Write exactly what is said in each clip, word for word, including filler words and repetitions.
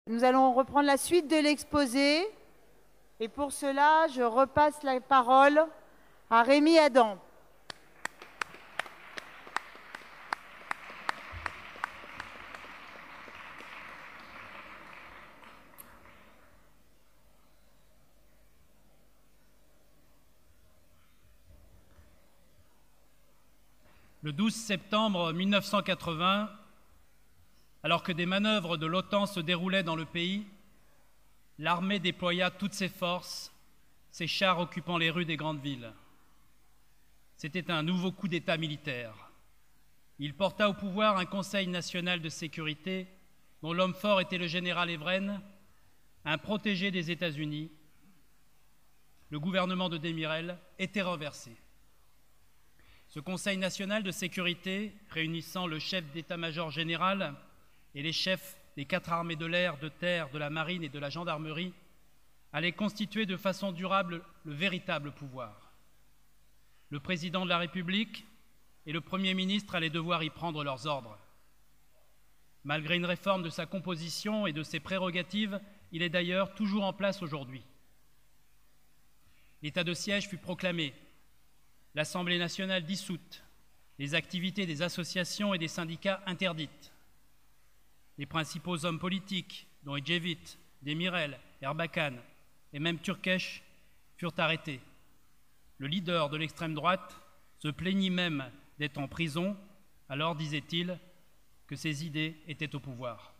Nous allons reprendre la suite de l'exposé. Et pour cela, je repasse la parole à Rémi Adam. Le douze septembre mille neuf cent quatre-vingts, alors que des manœuvres de l'OTAN se déroulaient dans le pays, l'armée déploya toutes ses forces, ses chars occupant les rues des grandes villes. C'était un nouveau coup d'État militaire. Il porta au pouvoir un Conseil national de sécurité dont l'homme fort était le général Evren, un protégé des États-Unis. Le gouvernement de Demirel était renversé. Ce Conseil national de sécurité, réunissant le chef d'état-major général et les chefs des quatre armées de l'air, de terre, de la marine et de la gendarmerie, allait constituer de façon durable le véritable pouvoir. Le président de la République et le Premier ministre allaient devoir y prendre leurs ordres. Malgré une réforme de sa composition et de ses prérogatives, il est d'ailleurs toujours en place aujourd'hui. L'état de siège fut proclamé, l'Assemblée nationale dissoute, les activités des associations et des syndicats interdites. Les principaux hommes politiques, dont Ecevit, Demirel, Erbakan et même Türkeş, furent arrêtés. Le leader de l'extrême droite se plaignit même d'être en prison, alors, disait-il, que ses idées étaient au pouvoir.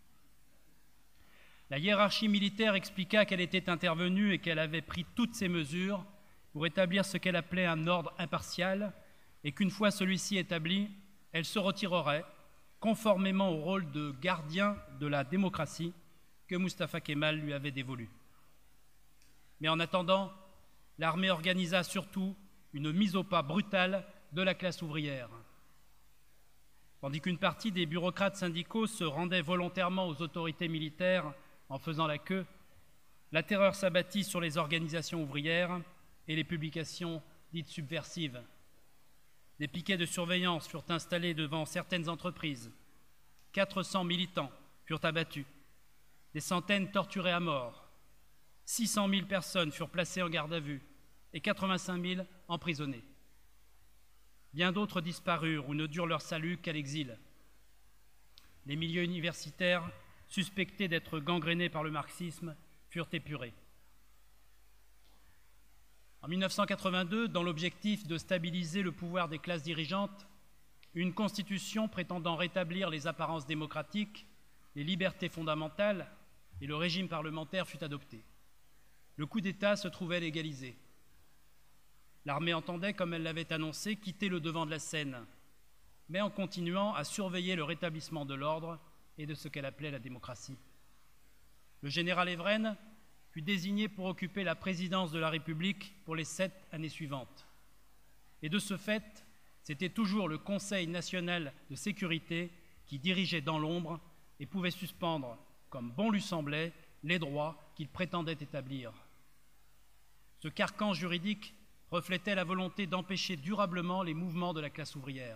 La hiérarchie militaire expliqua qu'elle était intervenue et qu'elle avait pris toutes ces mesures pour établir ce qu'elle appelait un ordre impartial, et qu'une fois celui-ci établi, elle se retirerait, conformément au rôle de gardien de la démocratie que Mustafa Kemal lui avait dévolu. Mais en attendant, l'armée organisa surtout une mise au pas brutale de la classe ouvrière. Tandis qu'une partie des bureaucrates syndicaux se rendaient volontairement aux autorités militaires en faisant la queue, la terreur s'abattit sur les organisations ouvrières et les publications dites subversives. Des piquets de surveillance furent installés devant certaines entreprises. quatre cents militants furent abattus. Des centaines torturés à mort. six cent mille personnes furent placées en garde à vue et quatre-vingt-cinq mille emprisonnées. Bien d'autres disparurent ou ne durent leur salut qu'à l'exil. Les milieux universitaires, suspectés d'être gangrénés par le marxisme, furent épurés. En mille neuf cent quatre-vingt-deux, dans l'objectif de stabiliser le pouvoir des classes dirigeantes, une constitution prétendant rétablir les apparences démocratiques, les libertés fondamentales et le régime parlementaire fut adoptée. Le coup d'État se trouvait légalisé. L'armée entendait, comme elle l'avait annoncé, quitter le devant de la scène, mais en continuant à surveiller le rétablissement de l'ordre et de ce qu'elle appelait la démocratie. Le général Evren fut désigné pour occuper la présidence de la République pour les sept années suivantes. Et de ce fait, c'était toujours le Conseil national de sécurité qui dirigeait dans l'ombre et pouvait suspendre, comme bon lui semblait, les droits qu'il prétendait établir. Ce carcan juridique reflétait la volonté d'empêcher durablement les mouvements de la classe ouvrière.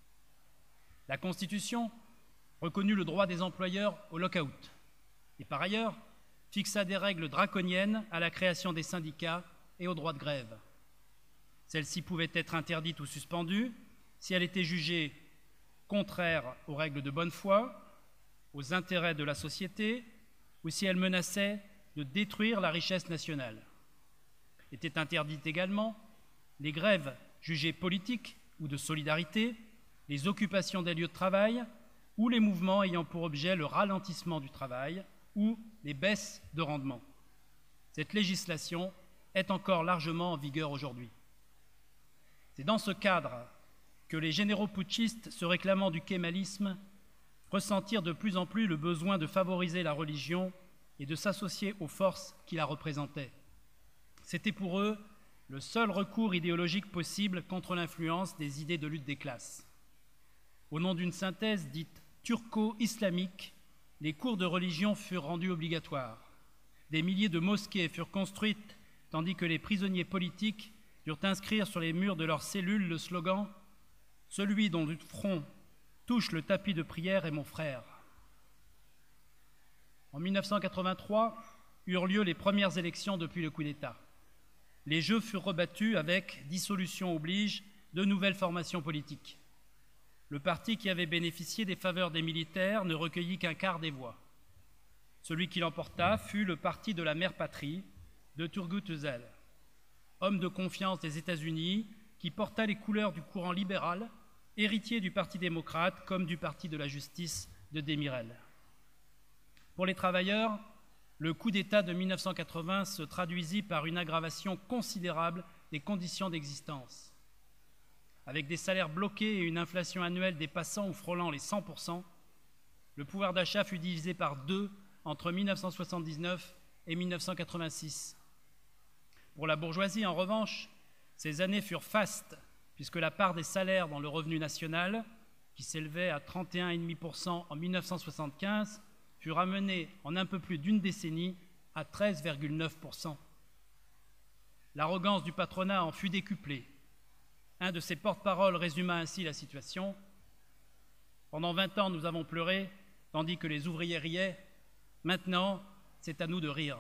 La Constitution reconnut le droit des employeurs au lock-out et par ailleurs fixa des règles draconiennes à la création des syndicats et au droit de grève. Celle-ci pouvait être interdite ou suspendue si elle était jugée contraire aux règles de bonne foi, aux intérêts de la société ou si elle menaçait de détruire la richesse nationale. Étaient interdites également les grèves jugées politiques ou de solidarité, les occupations des lieux de travail ou les mouvements ayant pour objet le ralentissement du travail ou les baisses de rendement. Cette législation est encore largement en vigueur aujourd'hui. C'est dans ce cadre que les généraux putschistes, se réclamant du kémalisme, ressentirent de plus en plus le besoin de favoriser la religion et de s'associer aux forces qui la représentaient. C'était pour eux le seul recours idéologique possible contre l'influence des idées de lutte des classes. Au nom d'une synthèse dite turco-islamique, les cours de religion furent rendus obligatoires. Des milliers de mosquées furent construites, tandis que les prisonniers politiques durent inscrire sur les murs de leurs cellules le slogan « Celui dont le front touche le tapis de prière est mon frère ». En mille neuf cent quatre-vingt-trois eurent lieu les premières élections depuis le coup d'État. Les jeux furent rebattus avec, dissolution oblige, de nouvelles formations politiques. Le parti qui avait bénéficié des faveurs des militaires ne recueillit qu'un quart des voix. Celui qui l'emporta fut le parti de la mère patrie, de Turgut Özal, homme de confiance des États-Unis qui porta les couleurs du courant libéral, héritier du Parti démocrate comme du Parti de la justice de Demirel. Pour les travailleurs, le coup d'État de mille neuf cent quatre-vingts se traduisit par une aggravation considérable des conditions d'existence. Avec des salaires bloqués et une inflation annuelle dépassant ou frôlant les cent pour cent, le pouvoir d'achat fut divisé par deux entre mille neuf cent soixante-dix-neuf et mille neuf cent quatre-vingt-six. Pour la bourgeoisie, en revanche, ces années furent fastes, puisque la part des salaires dans le revenu national, qui s'élevait à trente et un virgule cinq pour cent en mille neuf cent soixante-quinze, fut ramenée en un peu plus d'une décennie à treize virgule neuf pour cent. L'arrogance du patronat en fut décuplée. Un de ses porte-paroles résuma ainsi la situation. Pendant vingt ans, nous avons pleuré, tandis que les ouvriers riaient. Maintenant, c'est à nous de rire.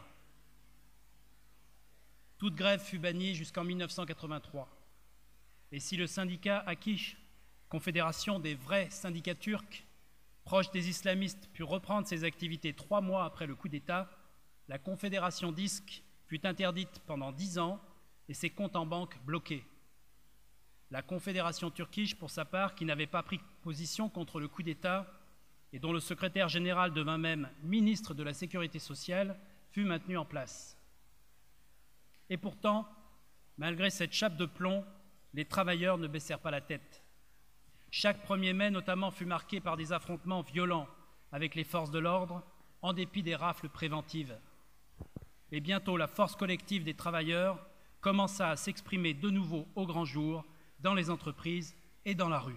Toute grève fut bannie jusqu'en mille neuf cent quatre-vingt-trois. Et si le syndicat Akish, confédération des vrais syndicats turcs, proche des islamistes, put reprendre ses activités trois mois après le coup d'État, la confédération D I S K fut interdite pendant dix ans et ses comptes en banque bloqués. La confédération turquiche, pour sa part, qui n'avait pas pris position contre le coup d'État et dont le secrétaire général devint même ministre de la Sécurité sociale, fut maintenue en place. Et pourtant, malgré cette chape de plomb, les travailleurs ne baissèrent pas la tête. Chaque premier mai, notamment, fut marqué par des affrontements violents avec les forces de l'ordre, en dépit des rafles préventives. Et bientôt, la force collective des travailleurs commença à s'exprimer de nouveau au grand jour dans les entreprises et dans la rue.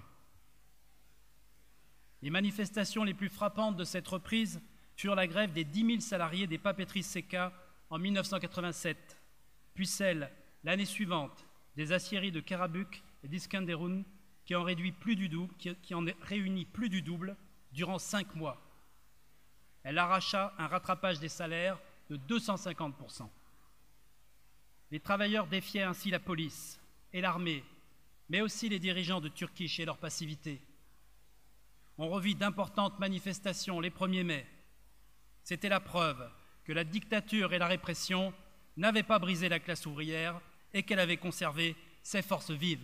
Les manifestations les plus frappantes de cette reprise furent la grève des dix mille salariés des papeteries Seka en mille neuf cent quatre-vingt-sept, puis celle, l'année suivante, des aciéries de Karabük et d'Iskenderun, qui en réduit plus du double, qui, qui en réunit plus du double durant cinq mois. Elle arracha un rattrapage des salaires de deux cent cinquante pour cent. Les travailleurs défiaient ainsi la police et l'armée, mais aussi les dirigeants de Turkish et leur passivité. On revit d'importantes manifestations les premiers mai. C'était la preuve que la dictature et la répression n'avaient pas brisé la classe ouvrière et qu'elle avait conservé ses forces vives.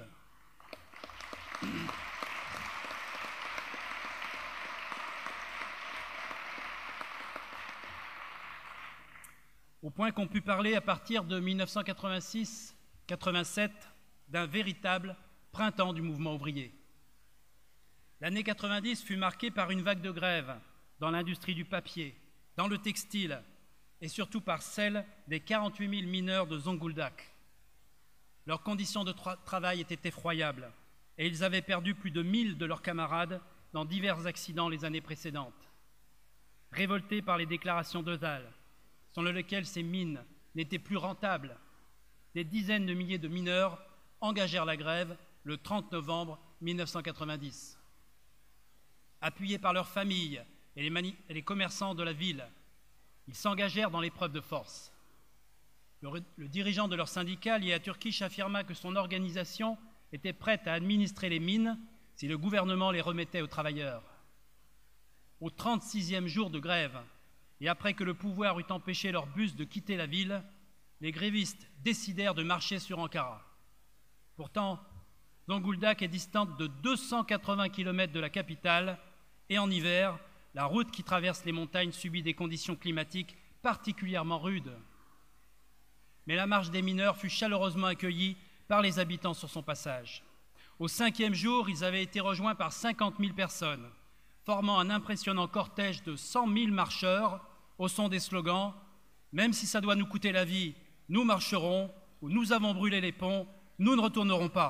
Au point qu'on put parler à partir de mille neuf cent quatre-vingt-six quatre-vingt-sept d'un véritable printemps du mouvement ouvrier. L'année quatre-vingt-dix fut marquée par une vague de grève dans l'industrie du papier, dans le textile et surtout par celle des quarante-huit mille mineurs de Zonguldak. Leurs conditions de tra- travail étaient effroyables et ils avaient perdu plus de mille de leurs camarades dans divers accidents les années précédentes. Révoltés par les déclarations d'Özal, selon lesquelles ces mines n'étaient plus rentables, des dizaines de milliers de mineurs engagèrent la grève le trente novembre mille neuf cent quatre-vingt-dix. Appuyés par leurs familles et les, mani- et les commerçants de la ville, ils s'engagèrent dans l'épreuve de force. Le, re- le dirigeant de leur syndicat lié à Turkish affirma que son organisation était prête à administrer les mines si le gouvernement les remettait aux travailleurs. Au trente-sixième jour de grève, et après que le pouvoir eut empêché leur bus de quitter la ville, les grévistes décidèrent de marcher sur Ankara. Pourtant, Zonguldak est distante de deux cent quatre-vingts kilomètres de la capitale et en hiver, la route qui traverse les montagnes subit des conditions climatiques particulièrement rudes. Mais la marche des mineurs fut chaleureusement accueillie par les habitants sur son passage. Au cinquième jour, ils avaient été rejoints par cinquante mille personnes, formant un impressionnant cortège de cent mille marcheurs au son des slogans « Même si ça doit nous coûter la vie, nous marcherons » ou « Nous avons brûlé les ponts, nous ne retournerons pas ».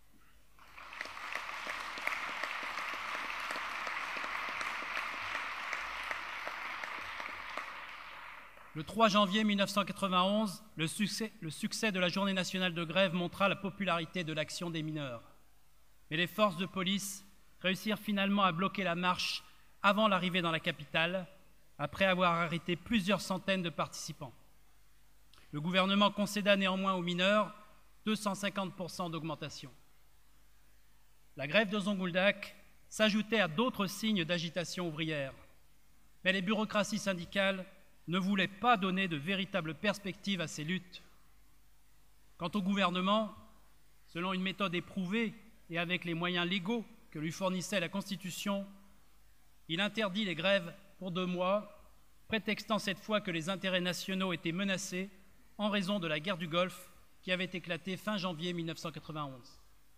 Le trois janvier mille neuf cent quatre-vingt-onze, le succès, le succès de la journée nationale de grève montra la popularité de l'action des mineurs. Mais les forces de police réussirent finalement à bloquer la marche avant l'arrivée dans la capitale, après avoir arrêté plusieurs centaines de participants. Le gouvernement concéda néanmoins aux mineurs deux cent cinquante pour cent d'augmentation. La grève de Zonguldak s'ajoutait à d'autres signes d'agitation ouvrière, mais les bureaucraties syndicales ne voulaient pas donner de véritables perspectives à ces luttes. Quant au gouvernement, selon une méthode éprouvée et avec les moyens légaux que lui fournissait la Constitution, il interdit les grèves pour deux mois, prétextant cette fois que les intérêts nationaux étaient menacés en raison de la guerre du Golfe qui avait éclaté fin janvier mille neuf cent quatre-vingt-onze.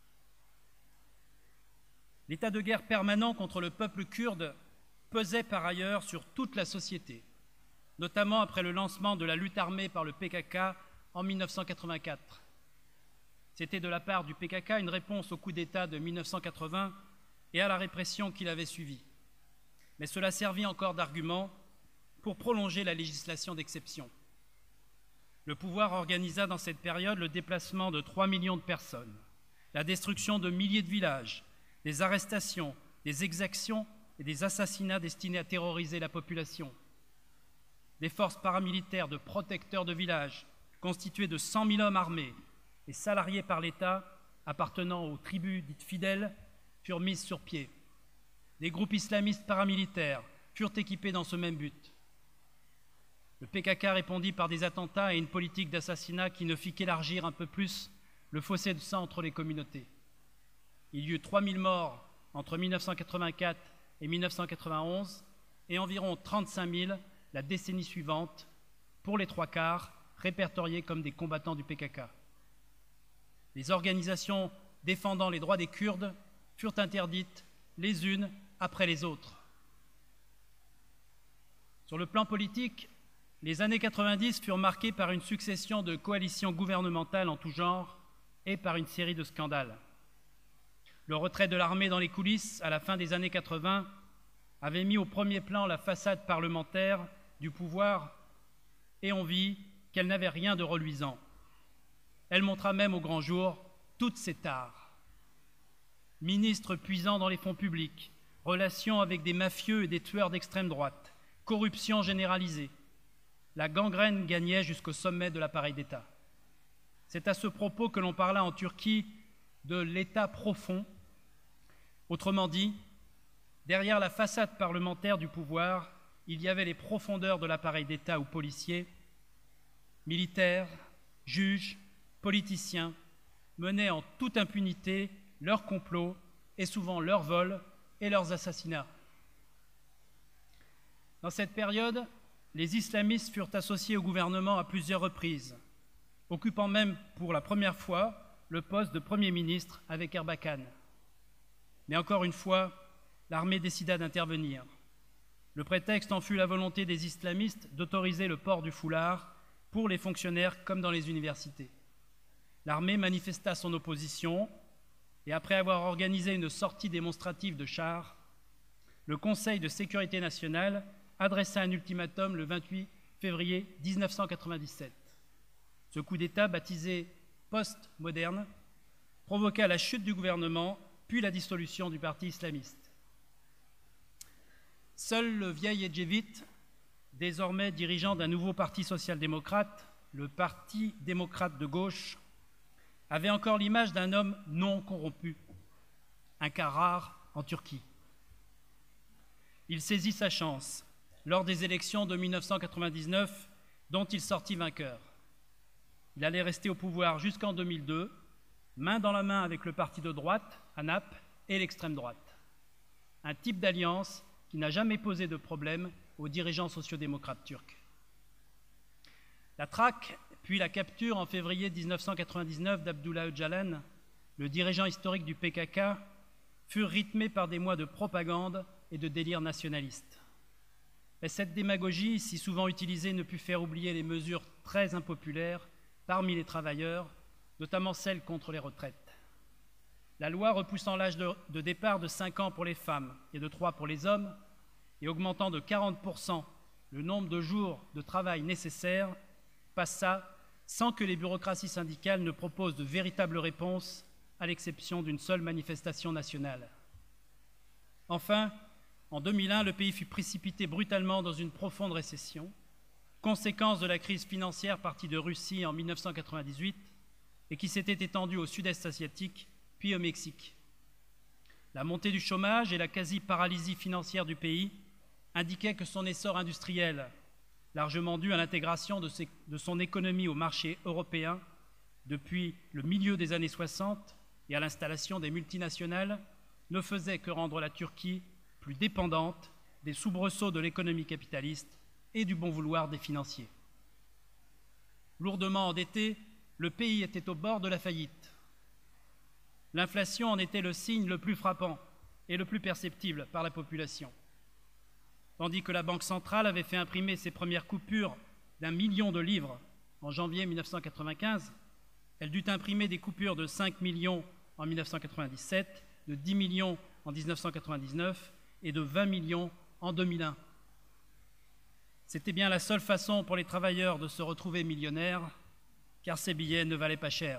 L'état de guerre permanent contre le peuple kurde pesait par ailleurs sur toute la société, notamment après le lancement de la lutte armée par le P K K en mille neuf cent quatre-vingt-quatre. C'était de la part du P K K une réponse au coup d'État de mille neuf cent quatre-vingts et à la répression qui l'avait suivi. Mais cela servit encore d'argument pour prolonger la législation d'exception. Le pouvoir organisa dans cette période le déplacement de trois millions de personnes, la destruction de milliers de villages, des arrestations, des exactions et des assassinats destinés à terroriser la population. Des forces paramilitaires de protecteurs de villages, constituées de cent mille hommes armés et salariés par l'État appartenant aux tribus dites fidèles, furent mises sur pied. Des groupes islamistes paramilitaires furent équipés dans ce même but. Le P K K répondit par des attentats et une politique d'assassinat qui ne fit qu'élargir un peu plus le fossé de sang entre les communautés. Il y eut trois mille morts entre mille neuf cent quatre-vingt-quatre et mille neuf cent quatre-vingt-onze et environ trente-cinq mille la décennie suivante, pour les trois quarts répertoriés comme des combattants du P K K. Les organisations défendant les droits des Kurdes furent interdites les unes après les autres. Sur le plan politique, les années quatre-vingt-dix furent marquées par une succession de coalitions gouvernementales en tout genre et par une série de scandales. Le retrait de l'armée dans les coulisses à la fin des années quatre-vingts avait mis au premier plan la façade parlementaire du pouvoir et on vit qu'elle n'avait rien de reluisant. Elle montra même au grand jour toutes ses tares. Ministres puisant dans les fonds publics, relations avec des mafieux et des tueurs d'extrême droite, corruption généralisée. La gangrène gagnait jusqu'au sommet de l'appareil d'État. C'est à ce propos que l'on parla en Turquie de l'État profond. Autrement dit, derrière la façade parlementaire du pouvoir, il y avait les profondeurs de l'appareil d'État ou policier, militaires, juges, politiciens, menaient en toute impunité leurs complots et souvent leurs vols et leurs assassinats. Dans cette période, les islamistes furent associés au gouvernement à plusieurs reprises, occupant même pour la première fois le poste de Premier ministre avec Erbakan. Mais encore une fois, l'armée décida d'intervenir. Le prétexte en fut la volonté des islamistes d'autoriser le port du foulard pour les fonctionnaires comme dans les universités. L'armée manifesta son opposition et après avoir organisé une sortie démonstrative de chars, le Conseil de sécurité nationale adressa un ultimatum le vingt-huit février mille neuf cent quatre-vingt-dix-sept. Ce coup d'État, baptisé post-moderne, provoqua la chute du gouvernement puis la dissolution du parti islamiste. Seul le vieil Ecevit, désormais dirigeant d'un nouveau parti social-démocrate, le Parti démocrate de gauche, avait encore l'image d'un homme non corrompu, un cas rare en Turquie. Il saisit sa chance lors des élections de mille neuf cent quatre-vingt-dix-neuf, dont il sortit vainqueur. Il allait rester au pouvoir jusqu'en deux mille deux, main dans la main avec le parti de droite, ANAP, et l'extrême droite. Un type d'alliance qui n'a jamais posé de problème aux dirigeants sociodémocrates turcs. La traque, puis la capture en février mille neuf cent quatre-vingt-dix-neuf d'Abdullah Öcalan, le dirigeant historique du P K K, furent rythmées par des mois de propagande et de délire nationaliste. Mais cette démagogie, si souvent utilisée, ne put faire oublier les mesures très impopulaires parmi les travailleurs, notamment celles contre les retraites. La loi repoussant l'âge de, de départ de cinq ans pour les femmes et de trois pour les hommes, et augmentant de quarante pour cent le nombre de jours de travail nécessaires, passa sans que les bureaucraties syndicales ne proposent de véritables réponses, à l'exception d'une seule manifestation nationale. Enfin, en deux mille un, le pays fut précipité brutalement dans une profonde récession, conséquence de la crise financière partie de Russie en mille neuf cent quatre-vingt-dix-huit et qui s'était étendue au sud-est asiatique, puis au Mexique. La montée du chômage et la quasi-paralysie financière du pays indiquaient que son essor industriel, largement dû à l'intégration de, de son économie au marché européen depuis le milieu des années soixante et à l'installation des multinationales, ne faisait que rendre la Turquie plus dépendante des soubresauts de l'économie capitaliste et du bon vouloir des financiers. Lourdement endetté, le pays était au bord de la faillite. L'inflation en était le signe le plus frappant et le plus perceptible par la population. Tandis que la Banque centrale avait fait imprimer ses premières coupures d'un million de livres en janvier mille neuf cent quatre-vingt-quinze, elle dut imprimer des coupures de cinq millions en mille neuf cent quatre-vingt-dix-sept, de dix millions en mille neuf cent quatre-vingt-dix-neuf et de vingt millions en deux mille un. C'était bien la seule façon pour les travailleurs de se retrouver millionnaires, car ces billets ne valaient pas cher.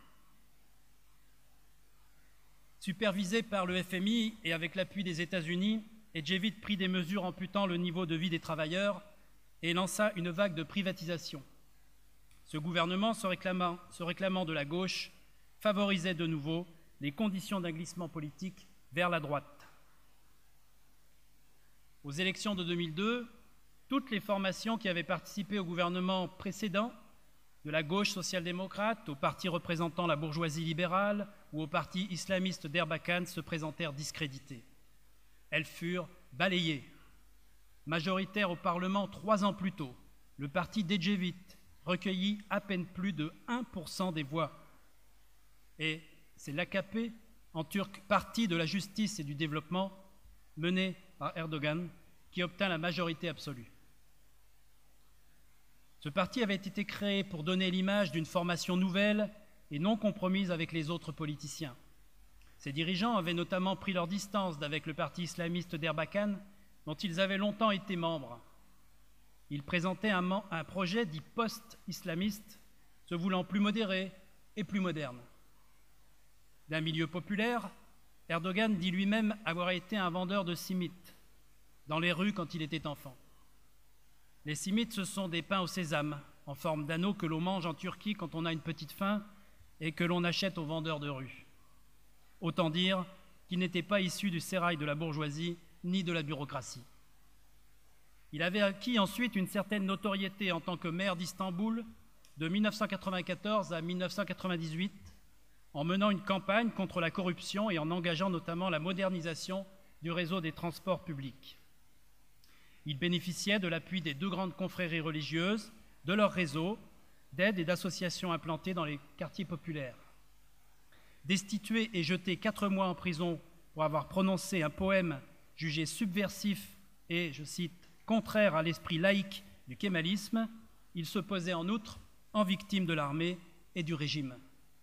Supervisé par le F M I et avec l'appui des États-Unis, Ecevit prit des mesures amputant le niveau de vie des travailleurs et lança une vague de privatisation. Ce gouvernement, se réclamant, se réclamant de la gauche, favorisait de nouveau les conditions d'un glissement politique vers la droite. Aux élections de deux mille deux, toutes les formations qui avaient participé au gouvernement précédent, de la gauche social-démocrate au parti représentant la bourgeoisie libérale ou au parti islamiste d'Erbakan, se présentèrent discréditées. Elles furent balayées. Majoritaire au Parlement trois ans plus tôt, le parti d'Ecevit recueillit à peine plus de un pour cent des voix. Et c'est l'A K P, en turc Parti de la justice et du développement, mené par Erdogan, qui obtint la majorité absolue. Ce parti avait été créé pour donner l'image d'une formation nouvelle et non compromise avec les autres politiciens. Ses dirigeants avaient notamment pris leur distance d'avec le parti islamiste d'Erbakan, dont ils avaient longtemps été membres. Ils présentaient un, un projet dit post-islamiste, se voulant plus modéré et plus moderne. D'un milieu populaire, Erdogan dit lui-même avoir été un vendeur de simites dans les rues quand il était enfant. Les simites, ce sont des pains au sésame, en forme d'anneau que l'on mange en Turquie quand on a une petite faim et que l'on achète aux vendeurs de rue. Autant dire qu'il n'était pas issu du sérail de la bourgeoisie ni de la bureaucratie. Il avait acquis ensuite une certaine notoriété en tant que maire d'Istanbul de mille neuf cent quatre-vingt-quatorze à mille neuf cent quatre-vingt-dix-huit, en menant une campagne contre la corruption et en engageant notamment la modernisation du réseau des transports publics. Il bénéficiait de l'appui des deux grandes confréries religieuses, de leur réseau, d'aides et d'associations implantées dans les quartiers populaires. Destitué et jeté quatre mois en prison pour avoir prononcé un poème jugé subversif et, je cite, contraire à l'esprit laïque du kémalisme, il se posait en outre en victime de l'armée et du régime.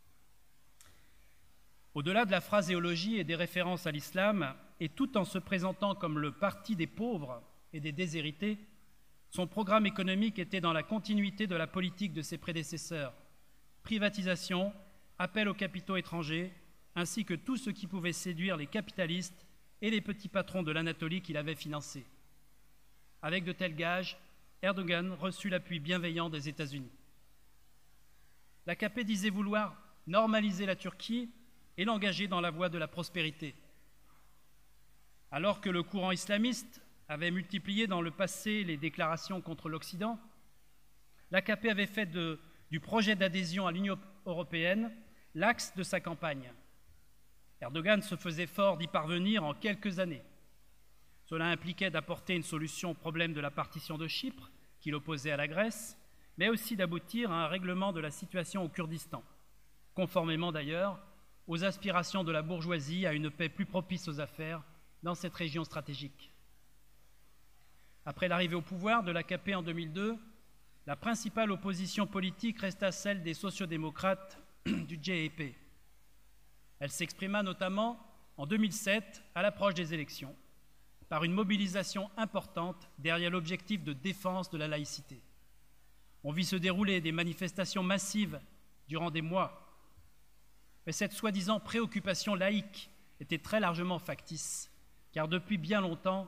Au-delà de la phraséologie et des références à l'islam, et tout en se présentant comme le parti des pauvres et des déshérités, son programme économique était dans la continuité de la politique de ses prédécesseurs: privatisation, appel aux capitaux étrangers, ainsi que tout ce qui pouvait séduire les capitalistes et les petits patrons de l'Anatolie qu'il avait financés. Avec de tels gages, Erdogan reçut l'appui bienveillant des États-Unis. L'A K P disait vouloir normaliser la Turquie et l'engager dans la voie de la prospérité. Alors que le courant islamiste avait multiplié dans le passé les déclarations contre l'Occident, l'A K P avait fait de, du projet d'adhésion à l'Union européenne l'axe de sa campagne. Erdogan se faisait fort d'y parvenir en quelques années. Cela impliquait d'apporter une solution au problème de la partition de Chypre, qui l'opposait à la Grèce, mais aussi d'aboutir à un règlement de la situation au Kurdistan, conformément d'ailleurs aux aspirations de la bourgeoisie à une paix plus propice aux affaires dans cette région stratégique. Après l'arrivée au pouvoir de l'A K P en deux mille deux, la principale opposition politique resta celle des sociodémocrates du J H P. Elle s'exprima notamment en deux mille sept, à l'approche des élections, par une mobilisation importante derrière l'objectif de défense de la laïcité. On vit se dérouler des manifestations massives durant des mois, mais cette soi-disant préoccupation laïque était très largement factice, car depuis bien longtemps,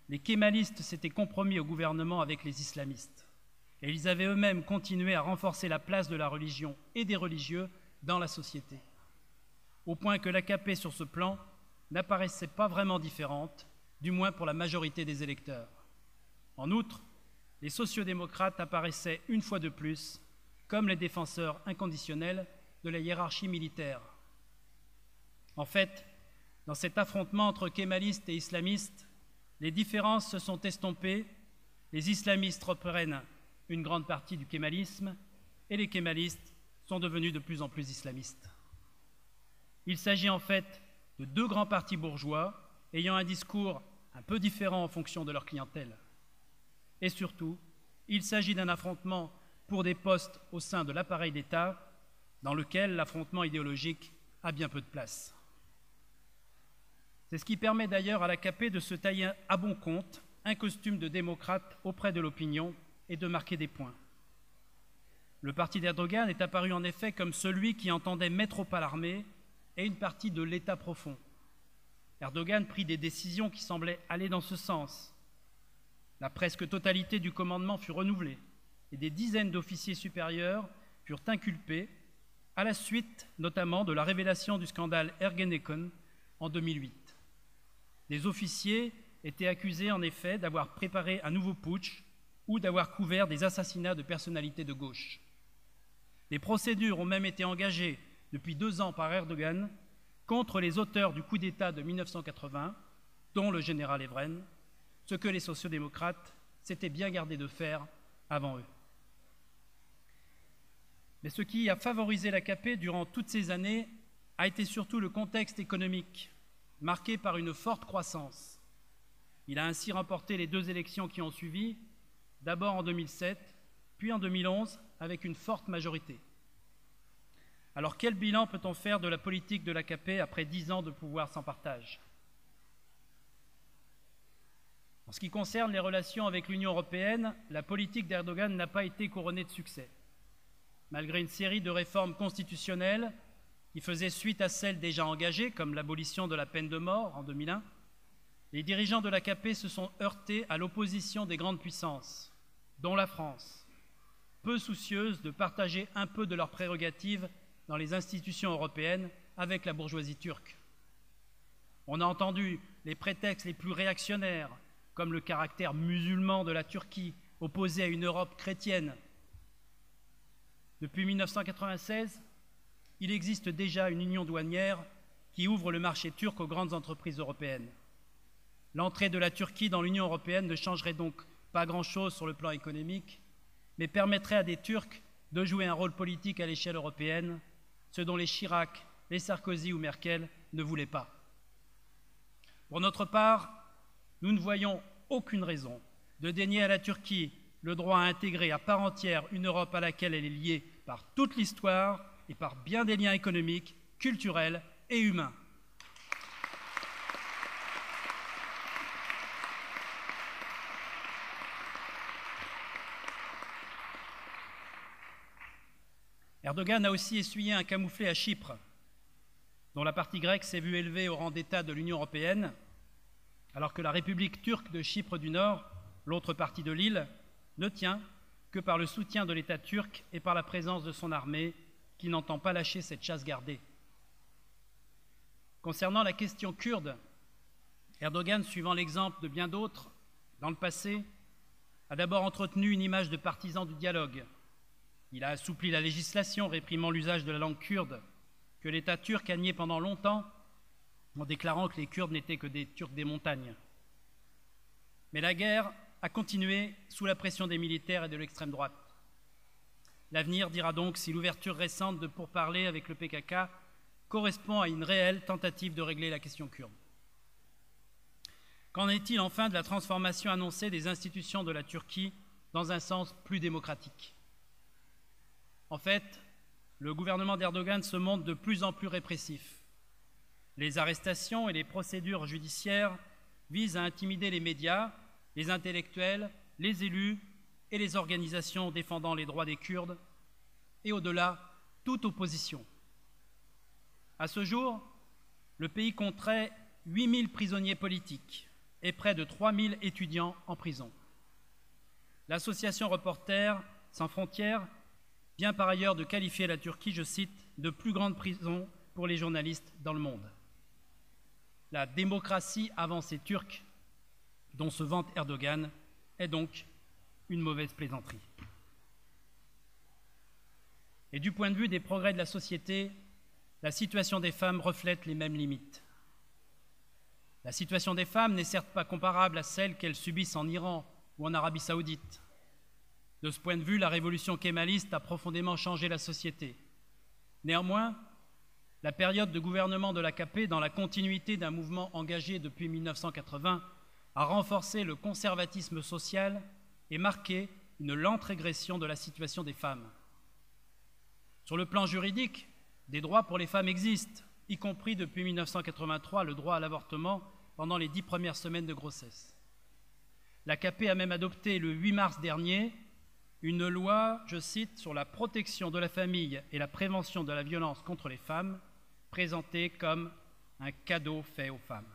les kémalistes s'étaient compromis au gouvernement avec les islamistes, et ils avaient eux-mêmes continué à renforcer la place de la religion et des religieux dans la société, au point que l'A K P sur ce plan n'apparaissait pas vraiment différente, du moins pour la majorité des électeurs. En outre, les sociodémocrates apparaissaient une fois de plus comme les défenseurs inconditionnels de la hiérarchie militaire. En fait, dans cet affrontement entre kémalistes et islamistes, les différences se sont estompées, les islamistes reprennent une grande partie du kémalisme et les kémalistes sont devenus de plus en plus islamistes. Il s'agit en fait de deux grands partis bourgeois ayant un discours un peu différent en fonction de leur clientèle. Et surtout, il s'agit d'un affrontement pour des postes au sein de l'appareil d'État dans lequel l'affrontement idéologique a bien peu de place. C'est ce qui permet d'ailleurs à l'A K P de se tailler à bon compte un costume de démocrate auprès de l'opinion et de marquer des points. Le parti d'Erdogan est apparu en effet comme celui qui entendait mettre au pas l'armée et une partie de l'État profond. Erdogan prit des décisions qui semblaient aller dans ce sens. La presque totalité du commandement fut renouvelée et des dizaines d'officiers supérieurs furent inculpés à la suite notamment de la révélation du scandale Ergenekon en deux mille huit. Des officiers étaient accusés en effet d'avoir préparé un nouveau putsch ou d'avoir couvert des assassinats de personnalités de gauche. Des procédures ont même été engagées depuis deux ans par Erdogan contre les auteurs du coup d'État de mille neuf cent quatre-vingts, dont le général Evren, ce que les sociodémocrates s'étaient bien gardés de faire avant eux. Mais ce qui a favorisé l'A K P durant toutes ces années a été surtout le contexte économique, marqué par une forte croissance. Il a ainsi remporté les deux élections qui ont suivi, d'abord en deux mille sept, puis en deux mille onze, avec une forte majorité. Alors quel bilan peut-on faire de la politique de l'A K P après dix ans de pouvoir sans partage? En ce qui concerne les relations avec l'Union européenne, la politique d'Erdogan n'a pas été couronnée de succès. Malgré une série de réformes constitutionnelles qui faisaient suite à celles déjà engagées, comme l'abolition de la peine de mort en deux mille un, les dirigeants de l'A K P se sont heurtés à l'opposition des grandes puissances, dont la France, peu soucieuse de partager un peu de leurs prérogatives dans les institutions européennes avec la bourgeoisie turque. On a entendu les prétextes les plus réactionnaires, comme le caractère musulman de la Turquie opposé à une Europe chrétienne. Depuis mille neuf cent quatre-vingt-seize, il existe déjà une union douanière qui ouvre le marché turc aux grandes entreprises européennes. L'entrée de la Turquie dans l'Union européenne ne changerait donc pas grand-chose sur le plan économique, mais permettrait à des Turcs de jouer un rôle politique à l'échelle européenne, ce dont les Chirac, les Sarkozy ou Merkel ne voulaient pas. Pour notre part, nous ne voyons aucune raison de dénier à la Turquie le droit à intégrer à part entière une Europe à laquelle elle est liée par toute l'histoire et par bien des liens économiques, culturels et humains. Erdogan a aussi essuyé un camouflet à Chypre, dont la partie grecque s'est vue élevée au rang d'État de l'Union européenne, alors que la République turque de Chypre du Nord, l'autre partie de l'île, ne tient que par le soutien de l'État turc et par la présence de son armée, qui n'entend pas lâcher cette chasse gardée. Concernant la question kurde, Erdogan, suivant l'exemple de bien d'autres dans le passé, a d'abord entretenu une image de partisan du dialogue. Il a assoupli la législation réprimant l'usage de la langue kurde, que l'État turc a nié pendant longtemps, en déclarant que les Kurdes n'étaient que des Turcs des montagnes. Mais la guerre a continué sous la pression des militaires et de l'extrême droite. L'avenir dira donc si l'ouverture récente de pourparlers avec le P K K correspond à une réelle tentative de régler la question kurde. Qu'en est-il enfin de la transformation annoncée des institutions de la Turquie dans un sens plus démocratique? En fait, le gouvernement d'Erdogan se montre de plus en plus répressif. Les arrestations et les procédures judiciaires visent à intimider les médias, les intellectuels, les élus et les organisations défendant les droits des Kurdes, et au-delà, toute opposition. À ce jour, le pays compterait huit mille prisonniers politiques, et près de trois mille étudiants en prison. L'association Reporters sans frontières vient par ailleurs de qualifier la Turquie, je cite, de plus grande prison pour les journalistes dans le monde. La démocratie avancée turque, dont se vante Erdogan, est donc une mauvaise plaisanterie. Et du point de vue des progrès de la société, la situation des femmes reflète les mêmes limites. La situation des femmes n'est certes pas comparable à celle qu'elles subissent en Iran ou en Arabie saoudite. De ce point de vue, la révolution kémaliste a profondément changé la société. Néanmoins, la période de gouvernement de l'A K P, dans la continuité d'un mouvement engagé depuis mille neuf cent quatre-vingts, a renforcé le conservatisme social et marqué une lente régression de la situation des femmes. Sur le plan juridique, des droits pour les femmes existent, y compris depuis mille neuf cent quatre-vingt-trois le droit à l'avortement pendant les dix premières semaines de grossesse. L'A K P a même adopté le huit mars dernier une loi, je cite, sur la protection de la famille et la prévention de la violence contre les femmes, présentée comme un cadeau fait aux femmes.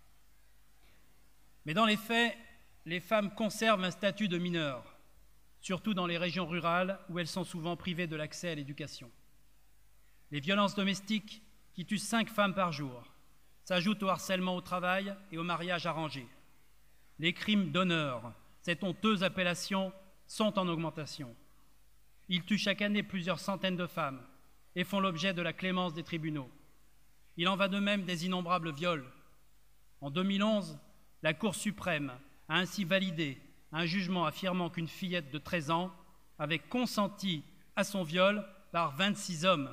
Mais dans les faits, les femmes conservent un statut de mineure, surtout dans les régions rurales où elles sont souvent privées de l'accès à l'éducation. Les violences domestiques, qui tuent cinq femmes par jour, s'ajoutent au harcèlement au travail et au mariage arrangé. Les crimes d'honneur, cette honteuse appellation, sont en augmentation. Ils tuent chaque année plusieurs centaines de femmes et font l'objet de la clémence des tribunaux. Il en va de même des innombrables viols. En deux mille onze, la Cour suprême a ainsi validé un jugement affirmant qu'une fillette de treize ans avait consenti à son viol par vingt-six hommes.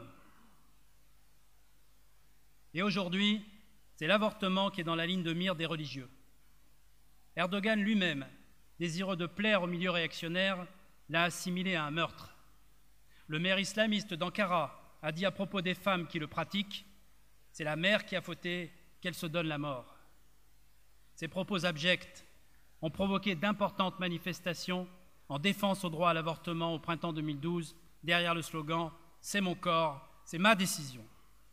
Et aujourd'hui, c'est l'avortement qui est dans la ligne de mire des religieux. Erdogan lui-même, désireux de plaire au milieu réactionnaire, l'a assimilé à un meurtre. Le maire islamiste d'Ankara a dit à propos des femmes qui le pratiquent « c'est la mère qui a fauté qu'elle se donne la mort ». Ces propos abjects ont provoqué d'importantes manifestations en défense au droit à l'avortement au printemps deux mille douze, derrière le slogan « c'est mon corps, c'est ma décision ».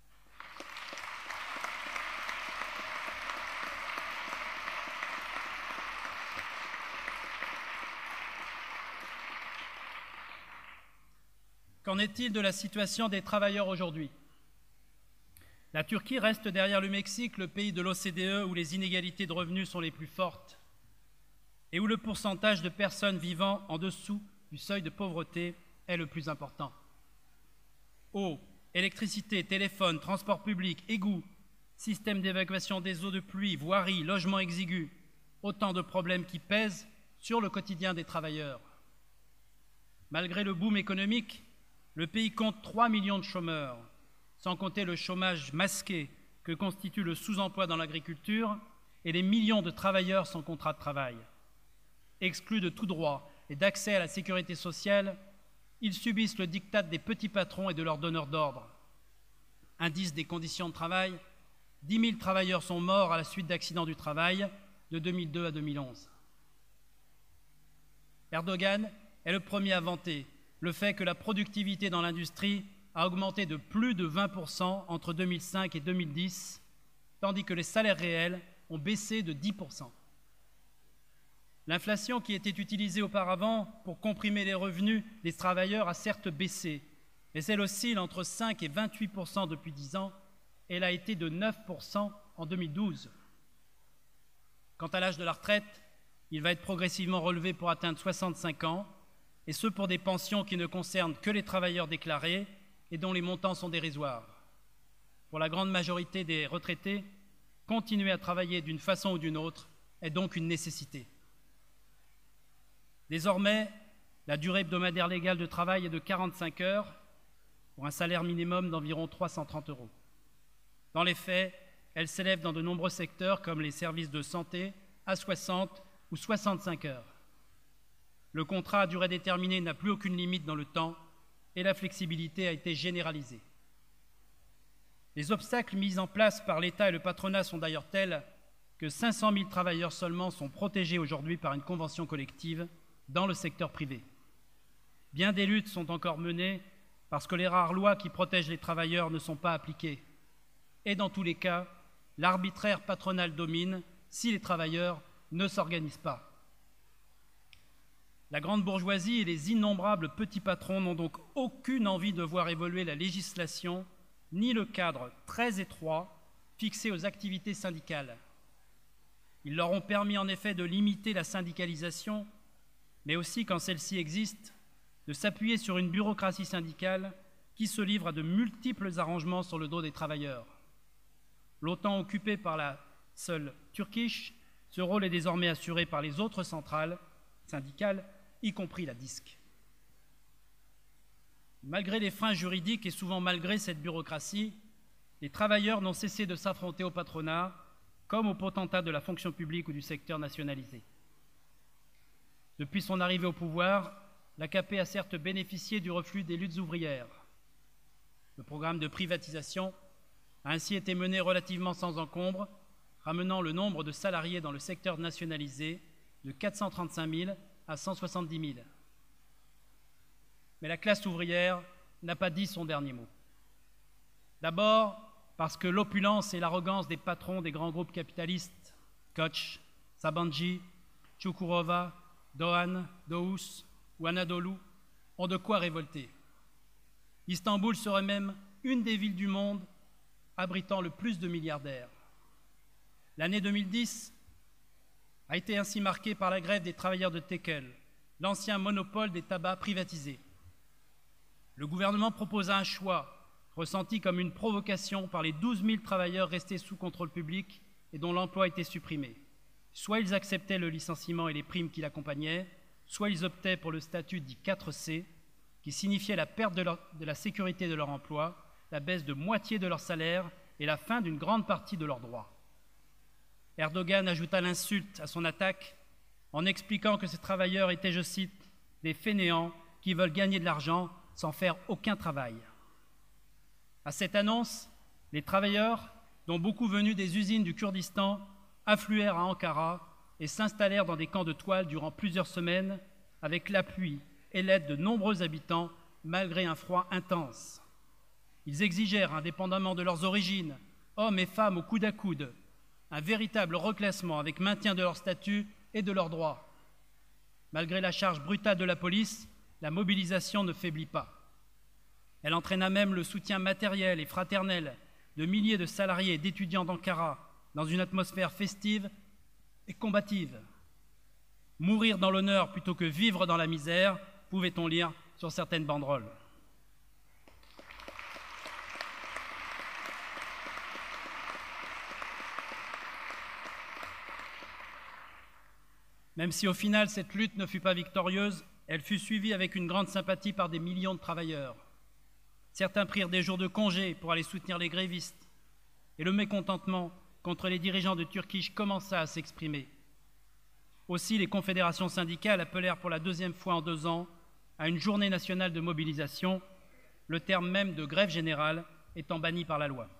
Qu'en est-il de la situation des travailleurs aujourd'hui? La Turquie reste derrière le Mexique, le pays de l'O C D E où les inégalités de revenus sont les plus fortes et où le pourcentage de personnes vivant en dessous du seuil de pauvreté est le plus important. Eau, électricité, téléphone, transport public, égouts, système d'évacuation des eaux de pluie, voirie, logement exigu, autant de problèmes qui pèsent sur le quotidien des travailleurs. Malgré le boom économique, le pays compte trois millions de chômeurs, sans compter le chômage masqué que constitue le sous-emploi dans l'agriculture et les millions de travailleurs sans contrat de travail. Exclus de tout droit et d'accès à la sécurité sociale, ils subissent le diktat des petits patrons et de leurs donneurs d'ordre. Indice des conditions de travail, dix mille travailleurs sont morts à la suite d'accidents du travail de deux mille deux à deux mille onze. Erdogan est le premier à vanter le fait que la productivité dans l'industrie a augmenté de plus de vingt pour cent entre deux mille cinq et deux mille dix, tandis que les salaires réels ont baissé de dix pour cent. L'inflation qui était utilisée auparavant pour comprimer les revenus des travailleurs a certes baissé, mais elle oscille entre cinq et vingt-huit pour cent depuis dix ans, et elle a été de neuf pour cent en deux mille douze. Quant à l'âge de la retraite, il va être progressivement relevé pour atteindre soixante-cinq ans, et ce pour des pensions qui ne concernent que les travailleurs déclarés et dont les montants sont dérisoires. Pour la grande majorité des retraités, continuer à travailler d'une façon ou d'une autre est donc une nécessité. Désormais, la durée hebdomadaire légale de travail est de quarante-cinq heures pour un salaire minimum d'environ trois cent trente euros. Dans les faits, elle s'élève dans de nombreux secteurs comme les services de santé à soixante ou soixante-cinq heures. Le contrat à durée déterminée n'a plus aucune limite dans le temps et la flexibilité a été généralisée. Les obstacles mis en place par l'État et le patronat sont d'ailleurs tels que cinq cent mille travailleurs seulement sont protégés aujourd'hui par une convention collective dans le secteur privé. Bien des luttes sont encore menées parce que les rares lois qui protègent les travailleurs ne sont pas appliquées. Et dans tous les cas, l'arbitraire patronal domine si les travailleurs ne s'organisent pas. La grande bourgeoisie et les innombrables petits patrons n'ont donc aucune envie de voir évoluer la législation ni le cadre très étroit fixé aux activités syndicales. Ils leur ont permis en effet de limiter la syndicalisation, mais aussi, quand celle-ci existe, de s'appuyer sur une bureaucratie syndicale qui se livre à de multiples arrangements sur le dos des travailleurs. Longtemps occupé par la seule Turkish, ce rôle est désormais assuré par les autres centrales syndicales, y compris la D I S C. Malgré les freins juridiques et souvent malgré cette bureaucratie, les travailleurs n'ont cessé de s'affronter au patronat comme aux potentats de la fonction publique ou du secteur nationalisé. Depuis son arrivée au pouvoir, l'A K P a certes bénéficié du reflux des luttes ouvrières. Le programme de privatisation a ainsi été mené relativement sans encombre, ramenant le nombre de salariés dans le secteur nationalisé de quatre cent trente-cinq mille à cent soixante-dix mille. Mais la classe ouvrière n'a pas dit son dernier mot. D'abord, parce que l'opulence et l'arrogance des patrons des grands groupes capitalistes, Koç, Sabancı, Çukurova, Doğan, Doğuş ou Anadolu, ont de quoi révolter. Istanbul serait même une des villes du monde abritant le plus de milliardaires. L'année deux mille dix a été ainsi marquée par la grève des travailleurs de Tekel, l'ancien monopole des tabacs privatisés. Le gouvernement proposa un choix ressenti comme une provocation par les douze mille travailleurs restés sous contrôle public et dont l'emploi était supprimé. Soit ils acceptaient le licenciement et les primes qui l'accompagnaient, soit ils optaient pour le statut dit quatre C, qui signifiait la perte de, leur, de la sécurité de leur emploi, la baisse de moitié de leur salaire et la fin d'une grande partie de leurs droits. Erdogan ajouta l'insulte à son attaque en expliquant que ces travailleurs étaient, je cite, des fainéants qui veulent gagner de l'argent sans faire aucun travail. À cette annonce, les travailleurs, dont beaucoup venus des usines du Kurdistan, affluèrent à Ankara et s'installèrent dans des camps de toile durant plusieurs semaines avec l'appui et l'aide de nombreux habitants malgré un froid intense. Ils exigèrent, indépendamment de leurs origines, hommes et femmes au coude à coude, un véritable reclassement avec maintien de leur statut et de leurs droits. Malgré la charge brutale de la police, la mobilisation ne faiblit pas. Elle entraîna même le soutien matériel et fraternel de milliers de salariés et d'étudiants d'Ankara dans une atmosphère festive et combative. Mourir dans l'honneur plutôt que vivre dans la misère, pouvait-on lire sur certaines banderoles. Même si au final cette lutte ne fut pas victorieuse, elle fut suivie avec une grande sympathie par des millions de travailleurs. Certains prirent des jours de congé pour aller soutenir les grévistes, et le mécontentement contre les dirigeants de Turkish commença à s'exprimer. Aussi, les confédérations syndicales appelèrent pour la deuxième fois en deux ans à une journée nationale de mobilisation, le terme même de grève générale étant banni par la loi.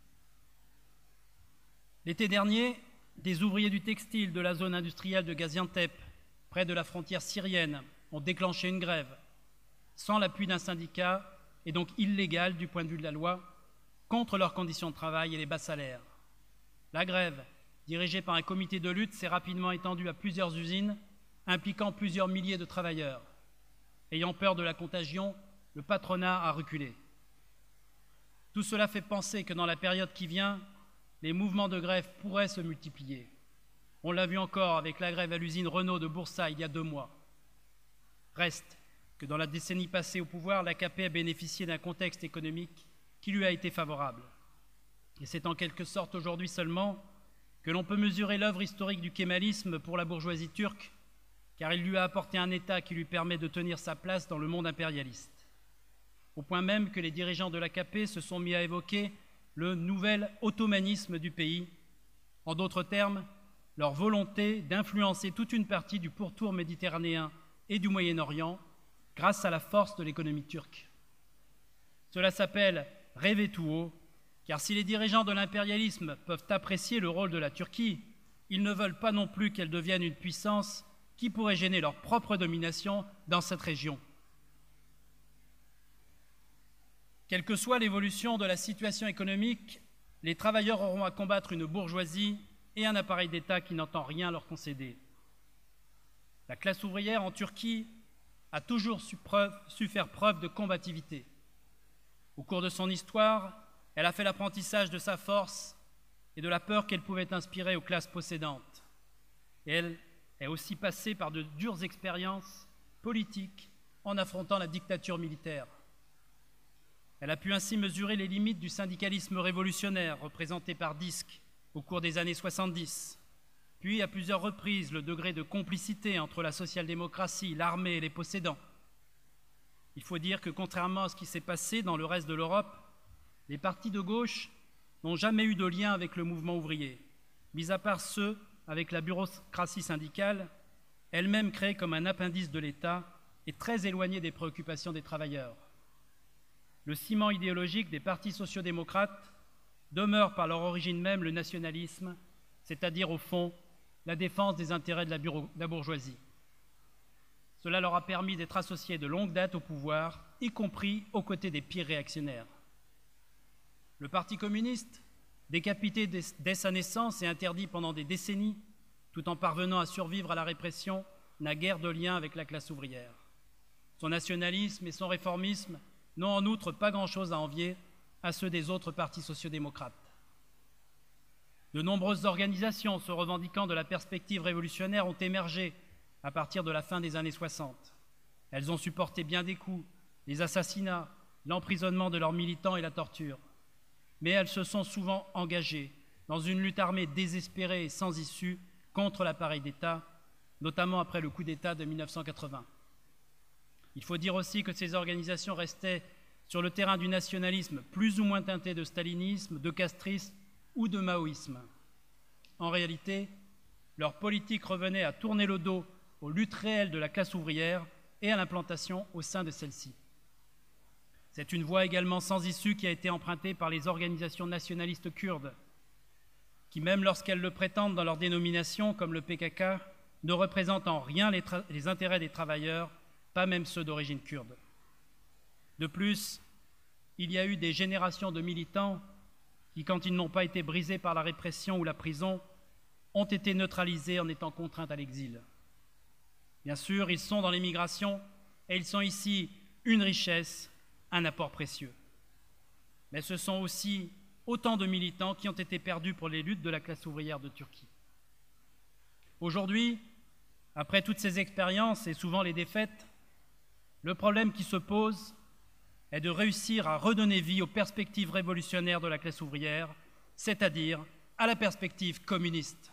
L'été dernier, des ouvriers du textile de la zone industrielle de Gaziantep, près de la frontière syrienne, ont déclenché une grève, sans l'appui d'un syndicat et donc illégale du point de vue de la loi, contre leurs conditions de travail et les bas salaires. La grève, dirigée par un comité de lutte, s'est rapidement étendue à plusieurs usines, impliquant plusieurs milliers de travailleurs. Ayant peur de la contagion, le patronat a reculé. Tout cela fait penser que dans la période qui vient, les mouvements de grève pourraient se multiplier. On l'a vu encore avec la grève à l'usine Renault de Bursa il y a deux mois. Reste que dans la décennie passée au pouvoir, l'A K P a bénéficié d'un contexte économique qui lui a été favorable. Et c'est en quelque sorte aujourd'hui seulement que l'on peut mesurer l'œuvre historique du kémalisme pour la bourgeoisie turque, car il lui a apporté un État qui lui permet de tenir sa place dans le monde impérialiste. Au point même que les dirigeants de l'A K P se sont mis à évoquer le nouvel ottomanisme du pays, en d'autres termes, leur volonté d'influencer toute une partie du pourtour méditerranéen et du Moyen-Orient grâce à la force de l'économie turque. Cela s'appelle rêver tout haut, car si les dirigeants de l'impérialisme peuvent apprécier le rôle de la Turquie, ils ne veulent pas non plus qu'elle devienne une puissance qui pourrait gêner leur propre domination dans cette région. Quelle que soit l'évolution de la situation économique, les travailleurs auront à combattre une bourgeoisie et un appareil d'État qui n'entend rien leur concéder. La classe ouvrière en Turquie a toujours su, preuve, su faire preuve de combativité. Au cours de son histoire, elle a fait l'apprentissage de sa force et de la peur qu'elle pouvait inspirer aux classes possédantes. Et elle est aussi passée par de dures expériences politiques en affrontant la dictature militaire. Elle a pu ainsi mesurer les limites du syndicalisme révolutionnaire représenté par D I S C au cours des années soixante-dix, puis à plusieurs reprises le degré de complicité entre la social-démocratie, l'armée et les possédants. Il faut dire que contrairement à ce qui s'est passé dans le reste de l'Europe, les partis de gauche n'ont jamais eu de lien avec le mouvement ouvrier, mis à part ceux avec la bureaucratie syndicale, elle-même créée comme un appendice de l'État et très éloignée des préoccupations des travailleurs. Le ciment idéologique des partis sociaux-démocrates demeure par leur origine même le nationalisme, c'est-à-dire au fond la défense des intérêts de la, bureau, de la bourgeoisie. Cela leur a permis d'être associés de longue date au pouvoir, y compris aux côtés des pires réactionnaires. Le Parti communiste, décapité dès, dès sa naissance et interdit pendant des décennies, tout en parvenant à survivre à la répression, n'a guère de lien avec la classe ouvrière. Son nationalisme et son réformisme n'ont en outre pas grand-chose à envier à ceux des autres partis sociaux-démocrates. De nombreuses organisations se revendiquant de la perspective révolutionnaire ont émergé à partir de la fin des années soixante. Elles ont supporté bien des coups, les assassinats, l'emprisonnement de leurs militants et la torture. Mais elles se sont souvent engagées dans une lutte armée désespérée et sans issue contre l'appareil d'État, notamment après le coup d'État de mille neuf cent quatre-vingts. Il faut dire aussi que ces organisations restaient sur le terrain du nationalisme plus ou moins teinté de stalinisme, de castrisme ou de maoïsme. En réalité, leur politique revenait à tourner le dos aux luttes réelles de la classe ouvrière et à l'implantation au sein de celle-ci. C'est une voie également sans issue qui a été empruntée par les organisations nationalistes kurdes, qui, même lorsqu'elles le prétendent dans leur dénomination, comme le P K K, ne représentent en rien les, les intérêts des travailleurs, pas même ceux d'origine kurde. De plus, il y a eu des générations de militants qui, quand ils n'ont pas été brisés par la répression ou la prison, ont été neutralisés en étant contraints à l'exil. Bien sûr, ils sont dans l'émigration et ils sont ici une richesse, un apport précieux. Mais ce sont aussi autant de militants qui ont été perdus pour les luttes de la classe ouvrière de Turquie. Aujourd'hui, après toutes ces expériences et souvent les défaites, le problème qui se pose est de réussir à redonner vie aux perspectives révolutionnaires de la classe ouvrière, c'est-à-dire à la perspective communiste.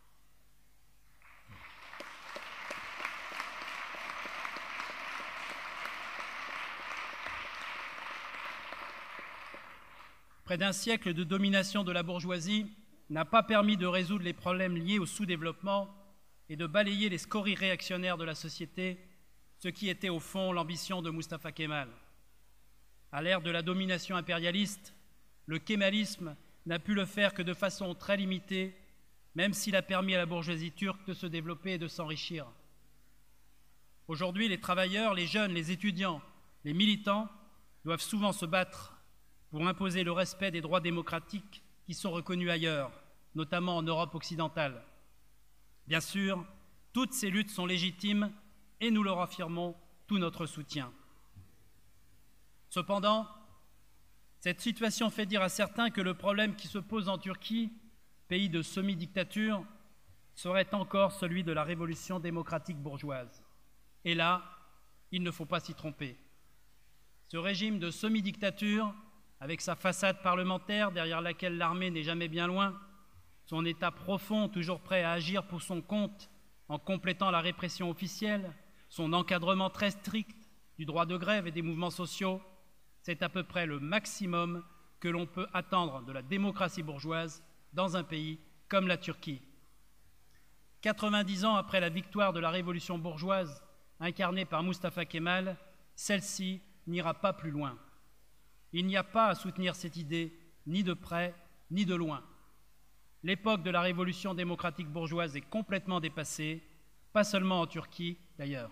Près d'un siècle de domination de la bourgeoisie n'a pas permis de résoudre les problèmes liés au sous-développement et de balayer les scories réactionnaires de la société, ce qui était au fond l'ambition de Mustafa Kemal. À l'ère de la domination impérialiste, le kémalisme n'a pu le faire que de façon très limitée, même s'il a permis à la bourgeoisie turque de se développer et de s'enrichir. Aujourd'hui, les travailleurs, les jeunes, les étudiants, les militants doivent souvent se battre pour imposer le respect des droits démocratiques qui sont reconnus ailleurs, notamment en Europe occidentale. Bien sûr, toutes ces luttes sont légitimes et nous leur affirmons tout notre soutien. Cependant, cette situation fait dire à certains que le problème qui se pose en Turquie, pays de semi-dictature, serait encore celui de la révolution démocratique bourgeoise. Et là, il ne faut pas s'y tromper. Ce régime de semi-dictature, avec sa façade parlementaire derrière laquelle l'armée n'est jamais bien loin, son État profond toujours prêt à agir pour son compte en complétant la répression officielle, son encadrement très strict du droit de grève et des mouvements sociaux, c'est à peu près le maximum que l'on peut attendre de la démocratie bourgeoise dans un pays comme la Turquie. quatre-vingt-dix ans après la victoire de la révolution bourgeoise incarnée par Mustafa Kemal, celle-ci n'ira pas plus loin. Il n'y a pas à soutenir cette idée, ni de près, ni de loin. L'époque de la révolution démocratique bourgeoise est complètement dépassée, pas seulement en Turquie d'ailleurs.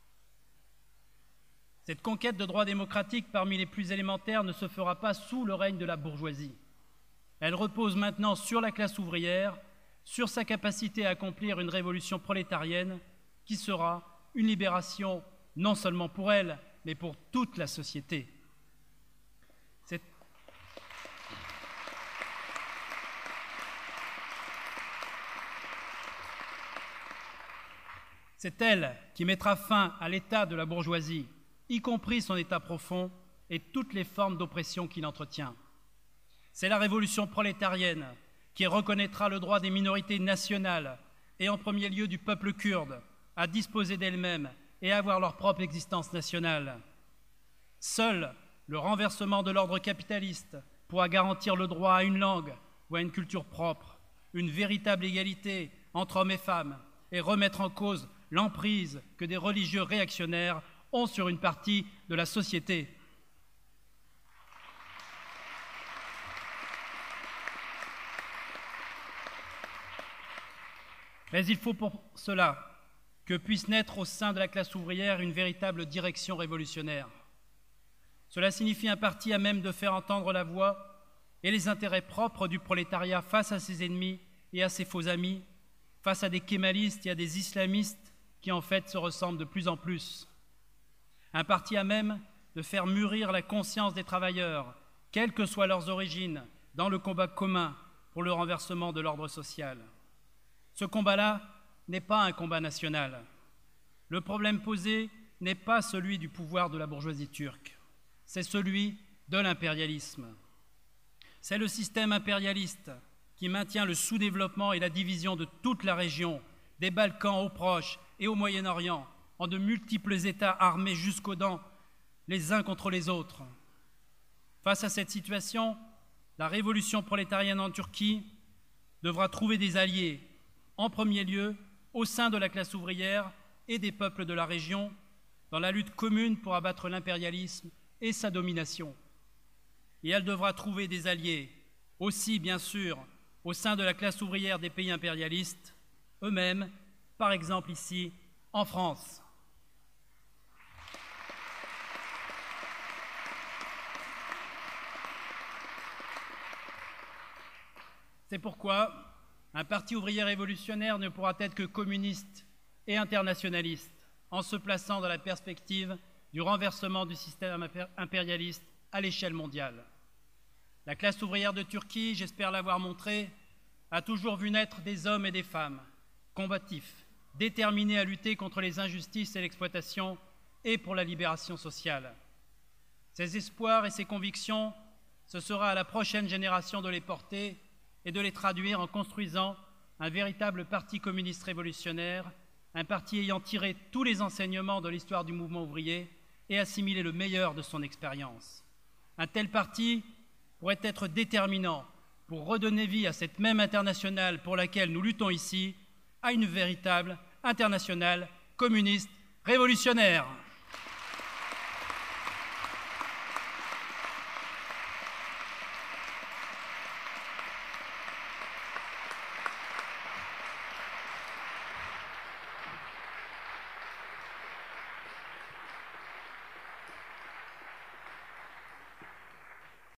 Cette conquête de droits démocratiques parmi les plus élémentaires ne se fera pas sous le règne de la bourgeoisie. Elle repose maintenant sur la classe ouvrière, sur sa capacité à accomplir une révolution prolétarienne qui sera une libération non seulement pour elle, mais pour toute la société. C'est C'est elle qui mettra fin à l'état de la bourgeoisie, y compris son état profond et toutes les formes d'oppression qu'il entretient. C'est la révolution prolétarienne qui reconnaîtra le droit des minorités nationales, et en premier lieu du peuple kurde, à disposer d'elles-mêmes et à avoir leur propre existence nationale. Seul le renversement de l'ordre capitaliste pourra garantir le droit à une langue ou à une culture propre, une véritable égalité entre hommes et femmes, et remettre en cause l'emprise que des religieux réactionnaires ont sur une partie de la société. Mais il faut pour cela que puisse naître au sein de la classe ouvrière une véritable direction révolutionnaire. Cela signifie un parti à même de faire entendre la voix et les intérêts propres du prolétariat face à ses ennemis et à ses faux amis, face à des kémalistes et à des islamistes qui en fait se ressemblent de plus en plus. Un parti à même de faire mûrir la conscience des travailleurs, quelles que soient leurs origines, dans le combat commun pour le renversement de l'ordre social. Ce combat-là n'est pas un combat national. Le problème posé n'est pas celui du pouvoir de la bourgeoisie turque, c'est celui de l'impérialisme. C'est le système impérialiste qui maintient le sous-développement et la division de toute la région, des Balkans aux Proches et au Moyen-Orient, en de multiples États armés jusqu'aux dents, les uns contre les autres. Face à cette situation, la révolution prolétarienne en Turquie devra trouver des alliés, en premier lieu au sein de la classe ouvrière et des peuples de la région, dans la lutte commune pour abattre l'impérialisme et sa domination. Et elle devra trouver des alliés, aussi bien sûr, au sein de la classe ouvrière des pays impérialistes, eux-mêmes, par exemple ici, en France. C'est pourquoi un parti ouvrier révolutionnaire ne pourra être que communiste et internationaliste, en se plaçant dans la perspective du renversement du système impérialiste à l'échelle mondiale. La classe ouvrière de Turquie, j'espère l'avoir montré, a toujours vu naître des hommes et des femmes combatifs, déterminés à lutter contre les injustices et l'exploitation et pour la libération sociale. Ces espoirs et ces convictions, ce sera à la prochaine génération de les porter et de les traduire en construisant un véritable parti communiste révolutionnaire, un parti ayant tiré tous les enseignements de l'histoire du mouvement ouvrier et assimilé le meilleur de son expérience. Un tel parti pourrait être déterminant pour redonner vie à cette même internationale pour laquelle nous luttons ici, à une véritable internationale communiste révolutionnaire.